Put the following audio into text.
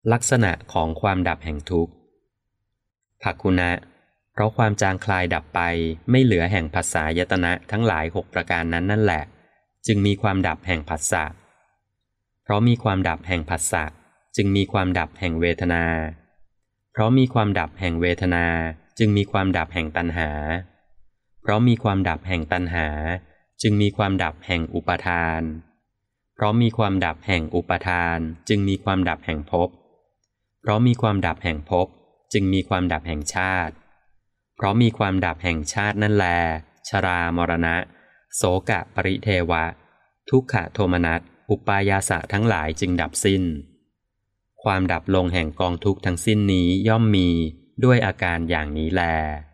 ลักษณะของความดับแห่งทุกข์ภักขุนะเพราะความจางคลายดับไปไม่เหลือแห่งผัสสะยตนะทั้งหลาย6ประการนั้นนั่นแหละจึงมีความดับแห่งผัสสะเพราะมีความดับแห่งผัสสะจึงมีความดับแห่งเวทนาเพราะมีความดับแห่งเวทนาจึงมีความดับแห่งตัณหาเพราะมีความดับแห่งตัณหาจึงมีความดับแห่งอุปาทานเพราะมีความดับแห่งอุปาทานจึงมีความดับแห่งภพเพราะมีความดับแห่งภพจึงมีความดับแห่งชาติเพราะมีความดับแห่งชาตินั่นแลชรามรณะโสกะปริเทวะทุกขโทมนัสอุปายาสะทั้งหลายจึงดับสิ้นความดับลงแห่งกองทุกข์ทั้งสิ้นนี้ย่อมมีด้วยอาการอย่างนี้แล